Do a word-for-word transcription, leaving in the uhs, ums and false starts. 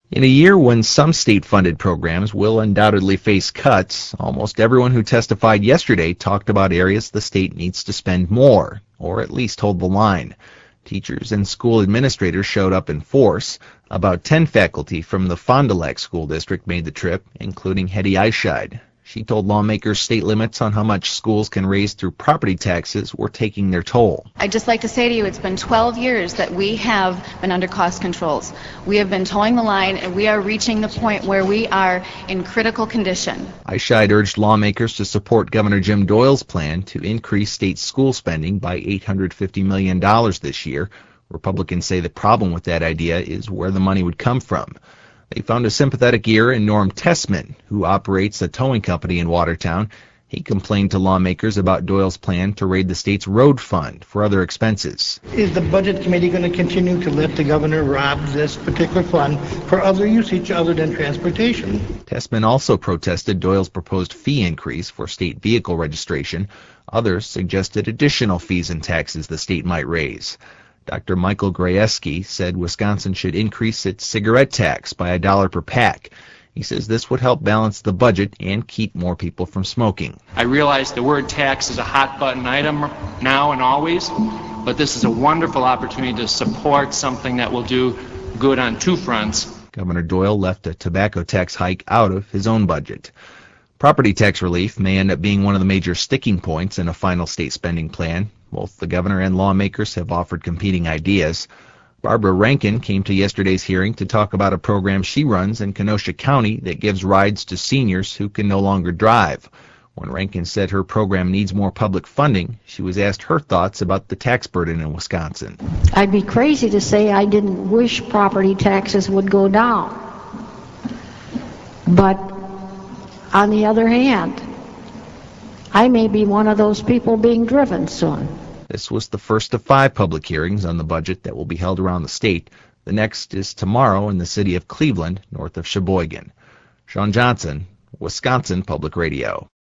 In a year when some state-funded programs will undoubtedly face cuts, almost everyone who testified yesterday talked about areas the state needs to spend more, or at least hold the line. Teachers and school administrators showed up in force. About ten faculty from the Fond du Lac School District made the trip, including Hetty Eischeid. She told lawmakers state limits on how much schools can raise through property taxes were taking their toll. I'd just like to say to you, it's been twelve years that we have been under cost controls. We have been towing the line, and we are reaching the point where we are in critical condition. Eischeid urged lawmakers to support Governor Jim Doyle's plan to increase state school spending by eight hundred fifty million dollars this year. Republicans say the problem with that idea is where the money would come from. They found a sympathetic ear in Norm Tessman, who operates a towing company in Watertown. He complained to lawmakers about Doyle's plan to raid the state's road fund for other expenses. Is the Budget Committee going to continue to let the governor rob this particular fund for other usage other than transportation? Tessman also protested Doyle's proposed fee increase for state vehicle registration. Others suggested additional fees and taxes the state might raise. Doctor Michael Grajewski said Wisconsin should increase its cigarette tax by a dollar per pack. He says this would help balance the budget and keep more people from smoking. I realize the word tax is a hot button item now and always, but this is a wonderful opportunity to support something that will do good on two fronts. Governor Doyle left a tobacco tax hike out of his own budget. Property tax relief may end up being one of the major sticking points in a final state spending plan. Both the governor and lawmakers have offered competing ideas. Barbara Rankin came to yesterday's hearing to talk about a program she runs in Kenosha County that gives rides to seniors who can no longer drive. When Rankin said her program needs more public funding, she was asked her thoughts about the tax burden in Wisconsin. I'd be crazy to say I didn't wish property taxes would go down. But on the other hand, I may be one of those people being driven soon. This was the first of five public hearings on the budget that will be held around the state. The next is tomorrow in the city of Cleveland, north of Sheboygan. Sean Johnson, Wisconsin Public Radio.